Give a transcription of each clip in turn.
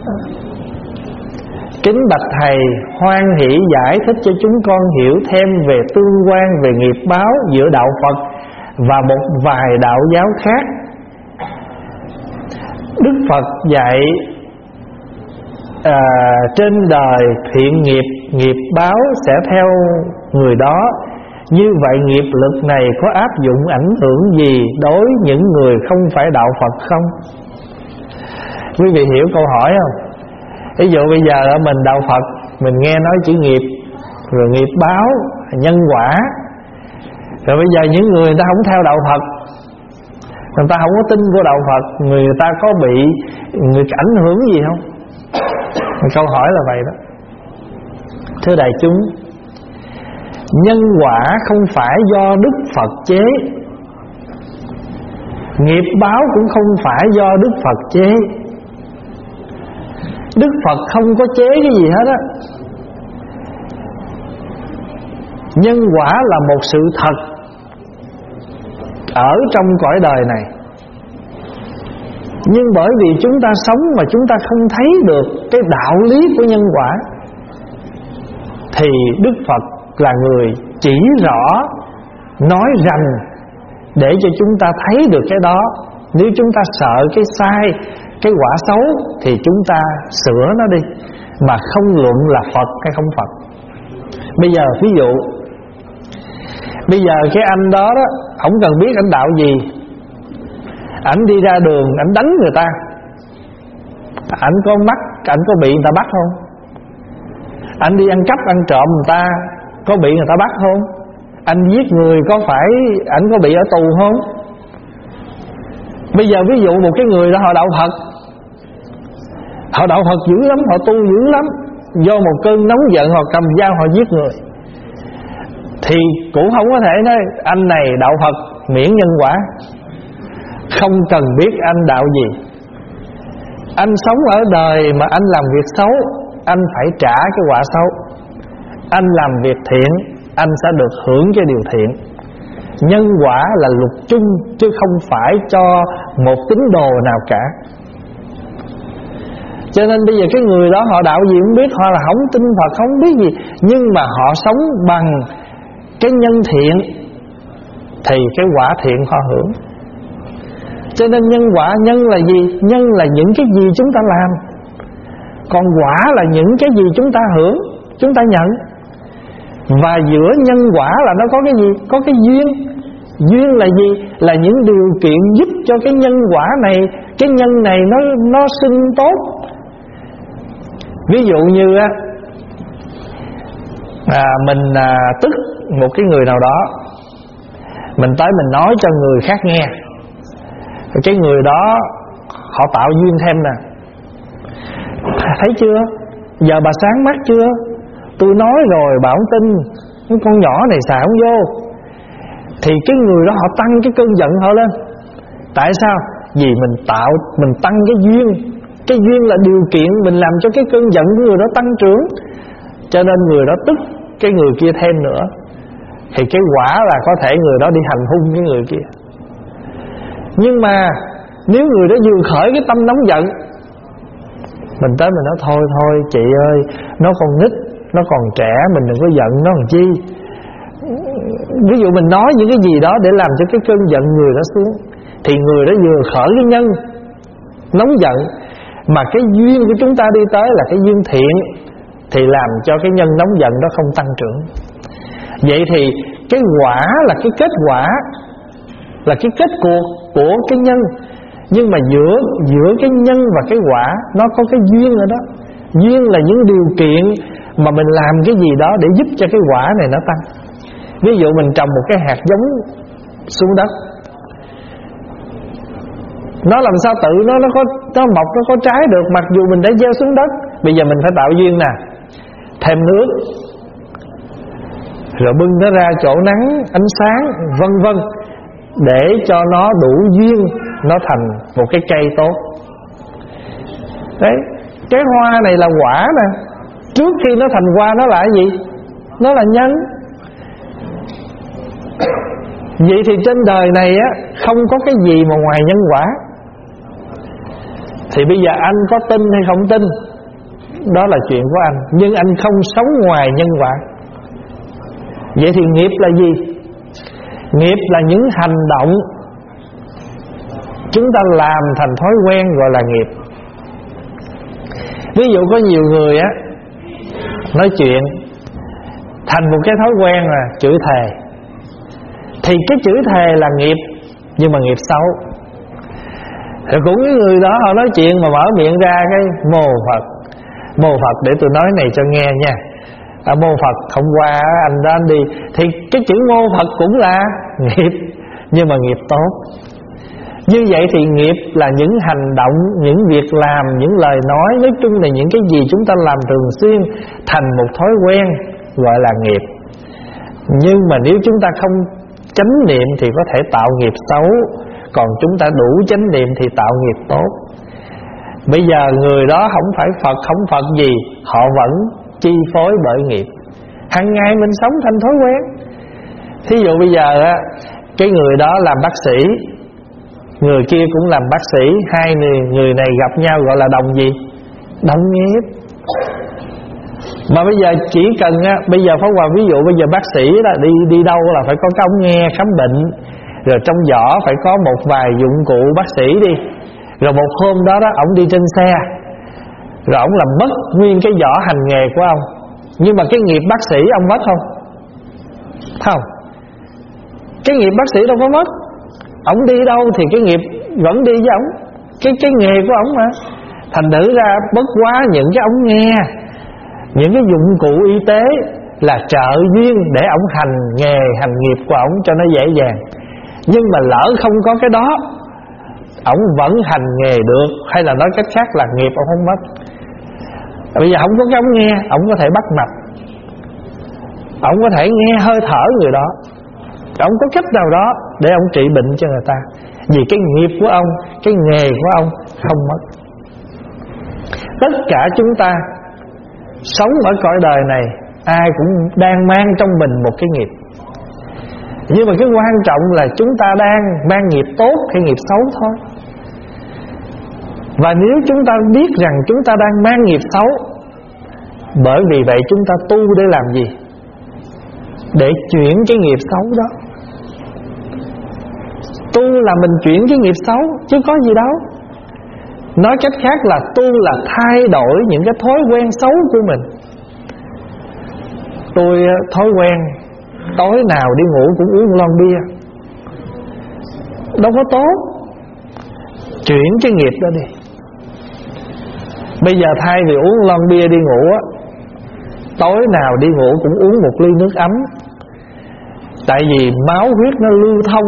Kính bạch Thầy, hoan hỷ giải thích cho chúng con hiểu thêm về tương quan về nghiệp báo giữa đạo Phật và một vài đạo giáo khác. Đức Phật dạy trên đời thiện nghiệp, nghiệp báo sẽ theo người đó. Như vậy nghiệp lực này có áp dụng ảnh hưởng gì đối những người không phải đạo Phật không? Quý vị hiểu câu hỏi không? Ví dụ bây giờ mình đạo Phật, mình nghe nói chữ nghiệp, rồi nghiệp báo, nhân quả. Rồi bây giờ những người ta không theo đạo Phật, người ta không có tin của đạo Phật, người ta có bị người ảnh hưởng gì không? Câu hỏi là vậy đó. Thưa đại chúng, nhân quả không phải do Đức Phật chế, nghiệp báo cũng không phải do Đức Phật chế. Đức Phật không có chế cái gì hết á. Nhân quả là một sự thật ở trong cõi đời này. Nhưng bởi vì chúng ta sống mà chúng ta không thấy được cái đạo lý của nhân quả, thì Đức Phật là người chỉ rõ, nói rành để cho chúng ta thấy được cái đó. Nếu chúng ta sợ cái sai, cái quả xấu thì chúng ta sửa nó đi, mà không luận là Phật hay không Phật. Bây giờ ví dụ, bây giờ cái anh đó đó, không cần biết anh đạo gì, ảnh đi ra đường ảnh đánh người ta, ảnh có mắc, ảnh có bị người ta bắt không? Anh đi ăn cắp ăn trộm người ta, có bị người ta bắt không? Anh giết người có phải ảnh có bị ở tù không? Bây giờ ví dụ một cái người đó họ đạo Phật, họ đạo Phật dữ lắm, họ tu dữ lắm, do một cơn nóng giận họ cầm dao họ giết người, thì cũng không có thể nói anh này đạo Phật miễn nhân quả. Không cần biết anh đạo gì, anh sống ở đời mà anh làm việc xấu, anh phải trả cái quả xấu. Anh làm việc thiện, anh sẽ được hưởng cái điều thiện. Nhân quả là luật chung, chứ không phải cho một tín đồ nào cả. Cho nên bây giờ cái người đó họ đạo gì không biết, họ là không tin Phật, không biết gì, nhưng mà họ sống bằng cái nhân thiện, thì cái quả thiện họ hưởng. Cho nên nhân quả, nhân là gì? Nhân là những cái gì chúng ta làm, còn quả là những cái gì chúng ta hưởng, chúng ta nhận. Và giữa nhân quả là nó có cái gì? Có cái duyên. Duyên là gì? Là những điều kiện giúp cho cái nhân quả này, cái nhân này nó sinh tốt. Ví dụ như á, mình tức một cái người nào đó, mình tới mình nói cho người khác nghe, cái người đó họ tạo duyên thêm nè. Thấy chưa? Giờ bà sáng mắt chưa? Tôi nói rồi bà không tin, cái con nhỏ này xài không vô. Thì cái người đó họ tăng cái cơn giận họ lên. Tại sao? Vì mình tăng cái duyên. Cái duyên là điều kiện mình làm cho cái cơn giận của người đó tăng trưởng. Cho nên người đó tức cái người kia thêm nữa, thì cái quả là có thể người đó đi hành hung cái người kia. Nhưng mà nếu người đó vừa khởi cái tâm nóng giận, mình tới mình nói thôi chị ơi, nó còn nít, nó còn trẻ, mình đừng có giận nó làm chi. Ví dụ mình nói những cái gì đó để làm cho cái cơn giận người đó xuống, thì người đó vừa khởi cái nhân nóng giận, mà cái duyên của chúng ta đi tới là cái duyên thiện, thì làm cho cái nhân nóng giận đó không tăng trưởng. Vậy thì cái quả là cái kết quả, là cái kết cuộc của cái nhân. Nhưng mà giữa cái nhân và cái quả nó có cái duyên ở đó. Duyên là những điều kiện mà mình làm cái gì đó để giúp cho cái quả này nó tăng. Ví dụ mình trồng một cái hạt giống xuống đất, nó làm sao tự nó mọc, nó có trái được, mặc dù mình đã gieo xuống đất. Bây giờ mình phải tạo duyên nè, thêm nước, rồi bưng nó ra chỗ nắng, ánh sáng, vân vân, để cho nó đủ duyên, nó thành một cái cây tốt. Đấy, cái hoa này là quả nè. Trước khi nó thành hoa nó là cái gì? Nó là nhân. Vậy thì trên đời này á, không có cái gì mà ngoài nhân quả. Thì bây giờ anh có tin hay không tin, đó là chuyện của anh, nhưng anh không sống ngoài nhân quả. Vậy thì nghiệp là gì? Nghiệp là những hành động chúng ta làm thành thói quen, gọi là nghiệp. Ví dụ có nhiều người á, nói chuyện thành một cái thói quen là chửi thề. Thì cái chửi thề là nghiệp, nhưng mà nghiệp xấu. Rồi cũng cái người đó họ nói chuyện mà mở miệng ra cái mô Phật. Mô Phật, để tôi nói này cho nghe nha. Mô Phật, hôm qua anh đó anh đi. Thì cái chữ mô Phật cũng là nghiệp, nhưng mà nghiệp tốt. Như vậy thì nghiệp là những hành động, những việc làm, những lời nói, nói chung là những cái gì chúng ta làm thường xuyên thành một thói quen, gọi là nghiệp. Nhưng mà nếu chúng ta không chánh niệm thì có thể tạo nghiệp xấu, còn chúng ta đủ chánh niệm thì tạo nghiệp tốt. Bây giờ người đó không phải Phật, không Phật gì, họ vẫn chi phối bởi nghiệp. Hằng ngày mình sống thành thói quen. Thí dụ bây giờ á, cái người đó làm bác sĩ, người kia cũng làm bác sĩ, hai người này gặp nhau gọi là đồng gì? Đồng nghiệp. Mà bây giờ chỉ cần á, bây giờ Pháp Hòa ví dụ bây giờ bác sĩ là đi đâu là phải có cái ống nghe khám bệnh, rồi trong giỏ phải có một vài dụng cụ bác sĩ đi. Rồi một hôm đó ổng đi trên xe, rồi ổng làm mất nguyên cái giỏ hành nghề của ông. Nhưng mà cái nghiệp bác sĩ ông mất không? Không. Cái nghiệp bác sĩ đâu có mất. Ổng đi đâu thì cái nghiệp vẫn đi với ổng, cái nghề của ổng mà. Thành thử ra bất quá những cái ống nghe, những cái dụng cụ y tế là trợ duyên để ổng hành nghề, hành nghiệp của ổng cho nó dễ dàng. Nhưng mà lỡ không có cái đó, ổng vẫn hành nghề được. Hay là nói cách khác là nghiệp ổng không mất. Bây giờ không có cái ống nghe, ổng có thể bắt mạch, ổng có thể nghe hơi thở người đó, ổng có cách nào đó để ổng trị bệnh cho người ta. Vì cái nghiệp của ông, cái nghề của ông không mất. Tất cả chúng ta sống ở cõi đời này, ai cũng đang mang trong mình một cái nghiệp. Nhưng mà cái quan trọng là chúng ta đang mang nghiệp tốt hay nghiệp xấu thôi. Và nếu chúng ta biết rằng chúng ta đang mang nghiệp xấu, bởi vì vậy chúng ta tu để làm gì? Để chuyển cái nghiệp xấu đó. Tu là mình chuyển cái nghiệp xấu, chứ có gì đâu. Nói cách khác là tu là thay đổi những cái thói quen xấu của mình. Tôi thói quen tối nào đi ngủ cũng uống lon bia, đâu có tốt. Chuyển cái nghiệp đó đi. Bây giờ thay vì uống lon bia đi ngủ á, tối nào đi ngủ cũng uống một ly nước ấm. Tại vì máu huyết nó lưu thông,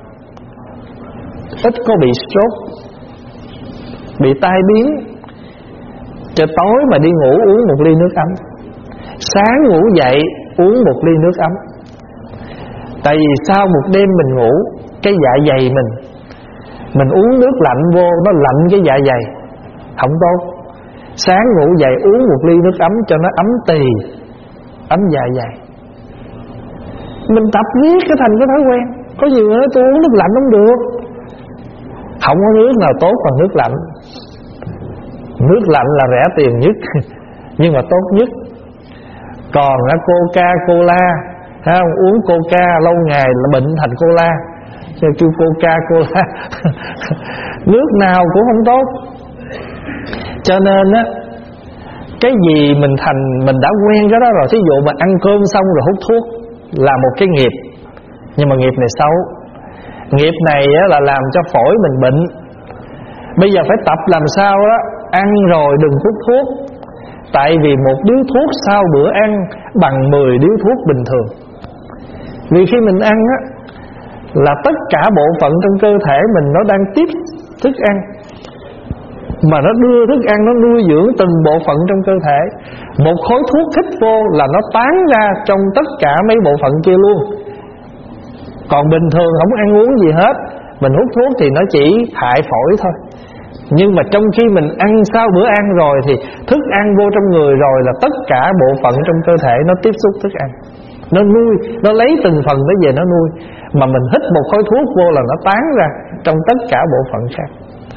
ít có bị stroke, bị tai biến. Cho tối mà đi ngủ uống một ly nước ấm, sáng ngủ dậy uống một ly nước ấm. Tại vì sau một đêm mình ngủ, cái dạ dày mình uống nước lạnh vô, nó lạnh cái dạ dày, không tốt. Sáng ngủ dậy uống một ly nước ấm cho nó ấm tỳ, ấm dạ dày. Mình tập riết cái thành cái thói quen. Có nhiều người nói tôi uống nước lạnh không được. Không có nước nào tốt bằng nước lạnh. Nước lạnh là rẻ tiền nhất nhưng mà tốt nhất. Còn Coca-Cola, thấy không? Uống Coca lâu ngày là bệnh thành cola, kêu Coca-Cola nước nào cũng không tốt. Cho nên á, cái gì mình đã quen cái đó rồi. Thí dụ mà ăn cơm xong rồi hút thuốc là một cái nghiệp, nhưng mà nghiệp này xấu. Nghiệp này á, là làm cho phổi mình bệnh. Bây giờ phải tập làm sao đó, ăn rồi đừng hút thuốc. Tại vì một điếu thuốc sau bữa ăn bằng 10 điếu thuốc bình thường. Vì khi mình ăn á, là tất cả bộ phận trong cơ thể mình nó đang tiếp thức ăn, mà nó đưa thức ăn, nó nuôi dưỡng từng bộ phận trong cơ thể. Một khối thuốc hít vô là nó tán ra trong tất cả mấy bộ phận kia luôn. Còn bình thường không ăn uống gì hết, mình hút thuốc thì nó chỉ hại phổi thôi. Nhưng mà trong khi mình ăn sau bữa ăn rồi thì thức ăn vô trong người rồi là tất cả bộ phận trong cơ thể nó tiếp xúc thức ăn, nó nuôi, nó lấy từng phần nó về nó nuôi. Mà mình hít một khối thuốc vô là nó tán ra trong tất cả bộ phận khác.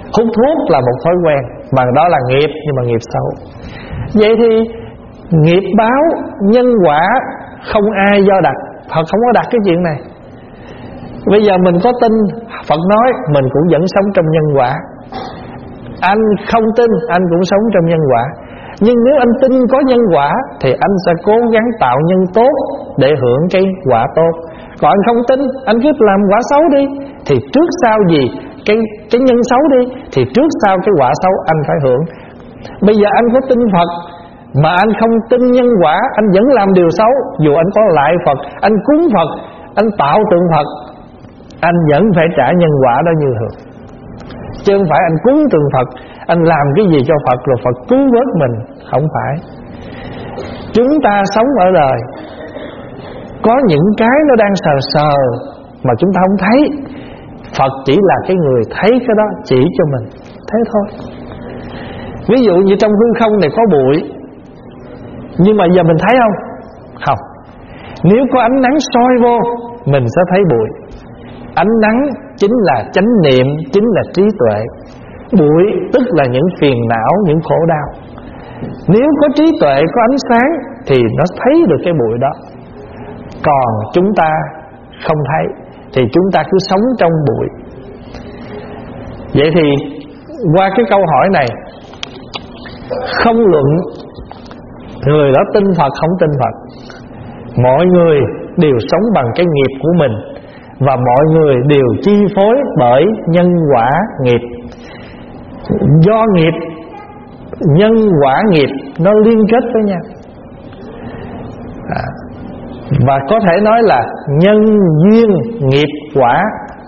Hút thuốc là một thói quen, mà đó là nghiệp, nhưng mà nghiệp xấu. Vậy thì nghiệp báo nhân quả không ai do đặt, Phật không có đặt cái chuyện này. Bây giờ mình có tin Phật nói, mình cũng vẫn sống trong nhân quả. Anh không tin, anh cũng sống trong nhân quả. Nhưng nếu anh tin có nhân quả thì anh sẽ cố gắng tạo nhân tốt để hưởng cái quả tốt. Còn anh không tin, anh cứ làm quả xấu đi, thì trước sau gì cái nhân xấu đi, thì trước sau cái quả xấu anh phải hưởng. Bây giờ anh có tin Phật mà anh không tin nhân quả, anh vẫn làm điều xấu. Dù anh có lại Phật, anh cúng Phật, anh tạo tượng Phật, anh vẫn phải trả nhân quả đó như thường. Chứ không phải anh cúng tượng Phật, anh làm cái gì cho Phật rồi Phật cứu vớt mình. Không phải. Chúng ta sống ở đời, có những cái nó đang sờ sờ mà chúng ta không thấy. Phật chỉ là cái người thấy cái đó, chỉ cho mình. Thế thôi. Ví dụ như trong hư không này có bụi, nhưng mà giờ mình thấy không? Không. Nếu có ánh nắng soi vô, mình sẽ thấy bụi. Ánh nắng chính là chánh niệm, chính là trí tuệ. Bụi tức là những phiền não, những khổ đau. Nếu có trí tuệ, có ánh sáng thì nó thấy được cái bụi đó. Còn chúng ta không thấy thì chúng ta cứ sống trong bụi. Vậy thì qua cái câu hỏi này, không luận người đó tin Phật không tin Phật, mọi người đều sống bằng cái nghiệp của mình, và mọi người đều chi phối bởi nhân quả nghiệp. Do nghiệp, nhân quả nghiệp nó liên kết với nhau. Và có thể nói là nhân duyên nghiệp quả.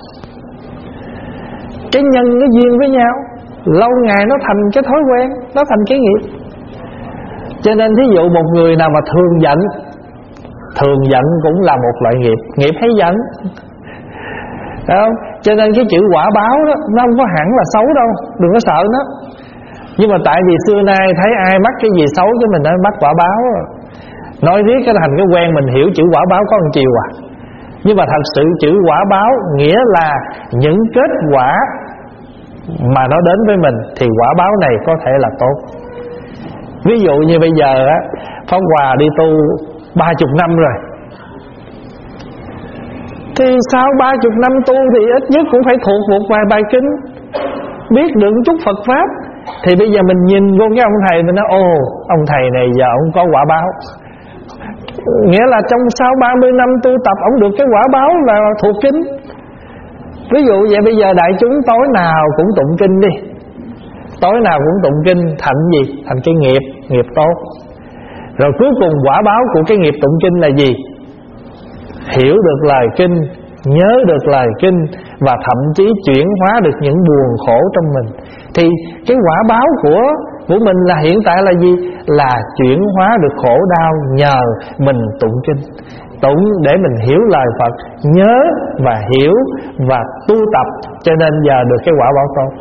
Cái nhân nó duyên với nhau, lâu ngày nó thành cái thói quen, nó thành cái nghiệp. Cho nên thí dụ một người nào mà thường giận, thường giận cũng là một loại nghiệp, nghiệp hay giận. Đúng không? Cho nên cái chữ quả báo đó, nó không có hẳn là xấu đâu, đừng có sợ nó. Nhưng mà tại vì xưa nay thấy ai mắc cái gì xấu chứ mình nói mắc quả báo. Nói riết cái thành cái quen, mình hiểu chữ quả báo có một chiều à. Nhưng mà thật sự chữ quả báo nghĩa là những kết quả mà nó đến với mình thì quả báo này có thể là tốt. Ví dụ như bây giờ á, Pháp Hòa đi tu 30 năm rồi, thì sau 30 năm tu thì ít nhất cũng phải thuộc một vài bài kinh, biết được chút Phật Pháp. Thì bây giờ mình nhìn vô cái ông thầy, mình nói ồ, ông thầy này giờ ông có quả báo. Nghĩa là trong sau 30 năm tu tập, ông được cái quả báo là thuộc kinh. Ví dụ vậy, bây giờ đại chúng tối nào cũng tụng kinh đi, tối nào cũng tụng kinh, thành gì? Thành cái nghiệp, nghiệp tốt. Rồi cuối cùng quả báo của cái nghiệp tụng kinh là gì? Hiểu được lời kinh, nhớ được lời kinh, và thậm chí chuyển hóa được những buồn khổ trong mình. Thì cái quả báo của mình là hiện tại là gì? Là chuyển hóa được khổ đau nhờ mình tụng kinh. Tụng để mình hiểu lời Phật, nhớ và hiểu và tu tập, cho nên giờ được cái quả báo tốt.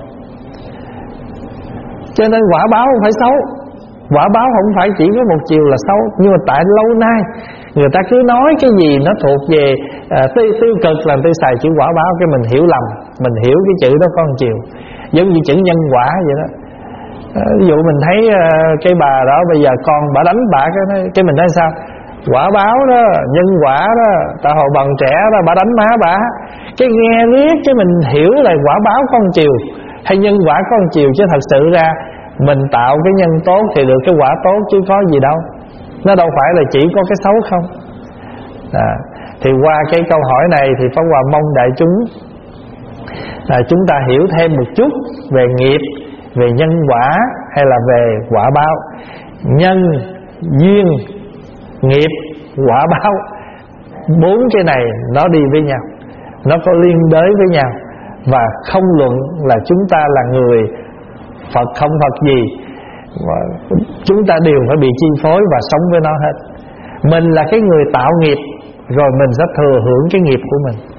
Cho nên quả báo không phải xấu. Quả báo không phải chỉ có một chiều là xấu. Nhưng mà tại lâu nay người ta cứ nói cái gì nó thuộc về tiêu cực, làm tôi xài chữ quả báo, cái mình hiểu lầm. Mình hiểu cái chữ đó có một chiều, giống như chữ nhân quả vậy đó. Ví dụ mình thấy cái bà đó bây giờ con bà đánh bà, cái mình nói sao? Quả báo đó, nhân quả đó, tại hồi bằng trẻ đó bà đánh má bà. Cái nghe riết cái mình hiểu là quả báo có một chiều hay nhân quả có một chiều, chứ thật sự ra mình tạo cái nhân tốt thì được cái quả tốt chứ có gì đâu. Nó đâu phải là chỉ có cái xấu không. Thì qua cái câu hỏi này thì Pháp Hòa mong đại chúng chúng ta hiểu thêm một chút về nghiệp, về nhân quả hay là về quả báo. Nhân, duyên, nghiệp, quả báo, bốn cái này nó đi với nhau, nó có liên đới với nhau. Và không luận là chúng ta là người Phật không Phật gì, chúng ta đều phải bị chi phối và sống với nó hết. Mình là cái người tạo nghiệp, rồi mình sẽ thừa hưởng cái nghiệp của mình.